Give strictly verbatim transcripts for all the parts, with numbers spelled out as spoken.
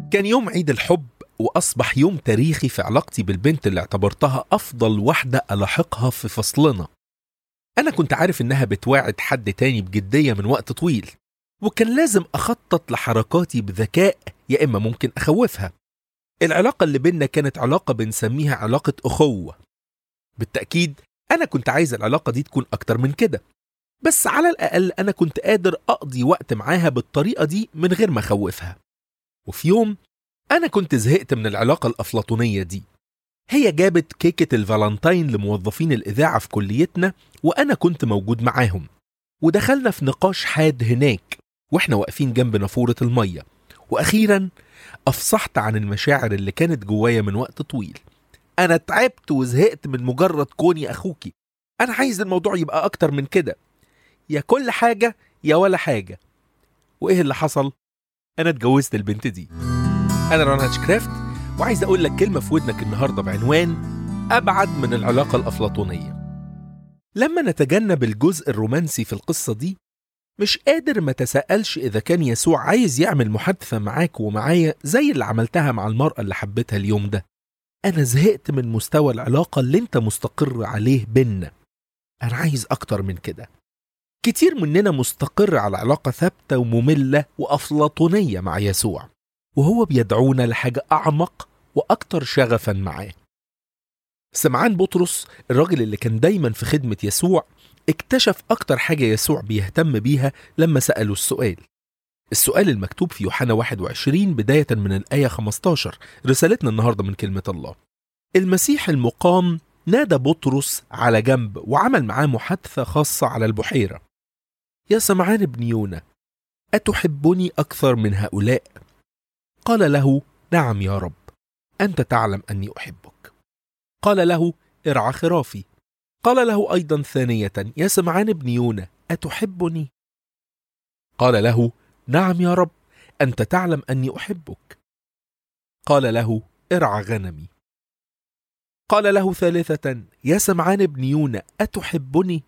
كان يوم عيد الحب، وأصبح يوم تاريخي في علاقتي بالبنت اللي اعتبرتها أفضل واحدة ألاحقها في فصلنا. أنا كنت عارف إنها بتواعد حد تاني بجدية من وقت طويل، وكان لازم أخطط لحركاتي بذكاء يا إما ممكن أخوفها. العلاقة اللي بيننا كانت علاقة بنسميها علاقة أخوة. بالتأكيد أنا كنت عايز العلاقة دي تكون أكتر من كده، بس على الأقل أنا كنت قادر أقضي وقت معاها بالطريقة دي من غير ما أخوفها. وفي يوم أنا كنت زهقت من العلاقة الأفلاطونية دي. هي جابت كيكة الفالنتين لموظفين الإذاعة في كليتنا، وأنا كنت موجود معاهم، ودخلنا في نقاش حاد هناك وإحنا واقفين جنب نافورة المية. وأخيرا أفصحت عن المشاعر اللي كانت جوايا من وقت طويل. أنا تعبت وزهقت من مجرد كوني أخوكي. أنا عايز الموضوع يبقى أكتر من كده، يا كل حاجة يا ولا حاجة. وإيه اللي حصل؟ أنا اتجوزت البنت دي. أنا ران هاتشكرافت، وعايز أقول لك كلمة في ودنك النهاردة بعنوان أبعد من العلاقة الأفلاطونية. لما نتجنب الجزء الرومانسي في القصة دي، مش قادر ما تسألش إذا كان يسوع عايز يعمل محادثة معاك ومعايا زي اللي عملتها مع المرأة اللي حبيتها اليوم ده. أنا زهقت من مستوى العلاقة اللي أنت مستقر عليه بينا. أنا عايز أكتر من كده. كتير مننا مستقر على علاقة ثابتة ومملة وأفلاطونية مع يسوع، وهو بيدعونا لحاجة أعمق وأكتر شغفا معاه. سمعان بطرس، الراجل اللي كان دايما في خدمة يسوع، اكتشف أكتر حاجة يسوع بيهتم بيها لما سأله السؤال. السؤال المكتوب في يوحنا واحد وعشرين بداية من الآية خمسة عشر، رسالتنا النهاردة من كلمة الله. المسيح المقام نادى بطرس على جنب وعمل معاه محادثة خاصة على البحيرة. يا سمعان ابن يونا، أتحبني أكثر من هؤلاء؟ قال له: نعم يا رب، أنت تعلم أني أحبك. قال له: ارعى خرافي. قال له أيضا ثانية: يا سمعان ابن يونا، أتحبني؟ قال له: نعم يا رب، أنت تعلم أني أحبك. قال له: ارعى غنمي. قال له ثالثة: يا سمعان ابن يونا، أتحبني؟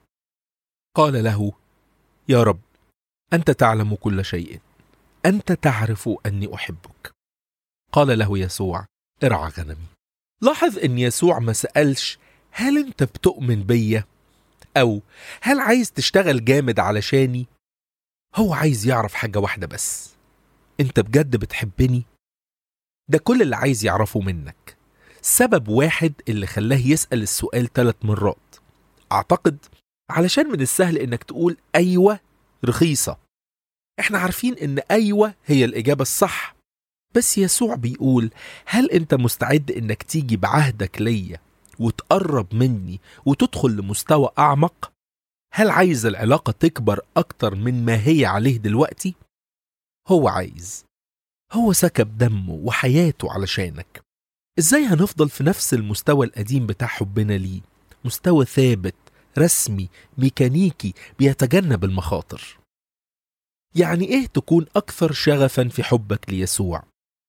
قال له: يا رب، أنت تعلم كل شيء، أنت تعرف أني أحبك. قال له يسوع: ارعى غنمي. لاحظ أن يسوع ما سألش هل أنت بتؤمن بيا؟ أو هل عايز تشتغل جامد علشاني؟ هو عايز يعرف حاجة واحدة بس: أنت بجد بتحبني؟ ده كل اللي عايز يعرفه منك. سبب واحد اللي خلاه يسأل السؤال ثلاث مرات. أعتقد علشان من السهل إنك تقول أيوة رخيصة. إحنا عارفين إن أيوة هي الإجابة الصح، بس يسوع بيقول: هل أنت مستعد إنك تيجي بعهدك ليا وتقرب مني وتدخل لمستوى أعمق؟ هل عايز العلاقة تكبر أكتر من ما هي عليه دلوقتي؟ هو عايز. هو سكب دمه وحياته علشانك. إزاي هنفضل في نفس المستوى القديم بتاع حبنا ليه؟ مستوى ثابت، رسمي، ميكانيكي، بيتجنب المخاطر. يعني إيه تكون أكثر شغفا في حبك ليسوع؟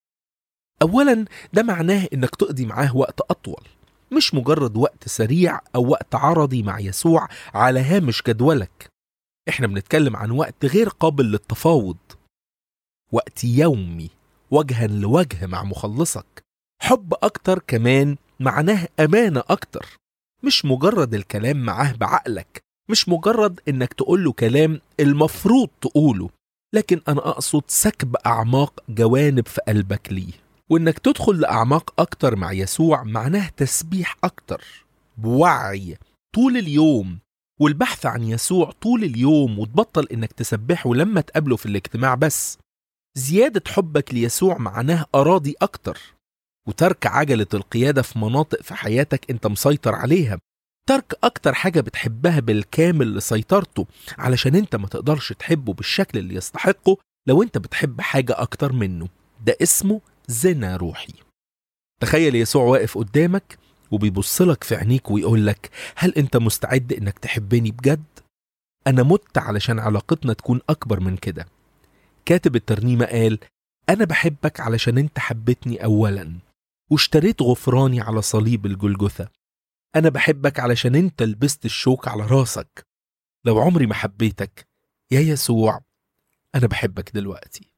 أولا، ده معناه إنك تقضي معاه وقت أطول، مش مجرد وقت سريع أو وقت عرضي مع يسوع على هامش جدولك. إحنا بنتكلم عن وقت غير قابل للتفاوض، وقت يومي وجها لوجه مع مخلصك. حب أكتر كمان معناه أمانة أكتر، مش مجرد الكلام معاه بعقلك، مش مجرد إنك تقوله كلام المفروض تقوله، لكن أنا أقصد سكب أعماق جوانب في قلبك ليه. وإنك تدخل لأعماق أكتر مع يسوع معناه تسبيح أكتر بوعي طول اليوم، والبحث عن يسوع طول اليوم، وتبطل إنك تسبحه لما تقابله في الاجتماع بس. زيادة حبك ليسوع معناه أراضي أكتر، وترك عجلة القيادة في مناطق في حياتك أنت مسيطر عليها. ترك أكتر حاجة بتحبها بالكامل لسيطرته، علشان أنت ما تقدرش تحبه بالشكل اللي يستحقه لو أنت بتحب حاجة أكتر منه. ده اسمه زنا روحي. تخيل يسوع واقف قدامك وبيبصلك في عينيك ويقولك: هل أنت مستعد إنك تحبني بجد؟ أنا مت علشان علاقتنا تكون أكبر من كده. كاتب الترنيمة قال: أنا بحبك علشان أنت حبتني أولا واشتريت غفراني على صليب الجلجثة. أنا بحبك علشان أنت لبست الشوك على راسك. لو عمري ما حبيتك يا يسوع، أنا بحبك دلوقتي.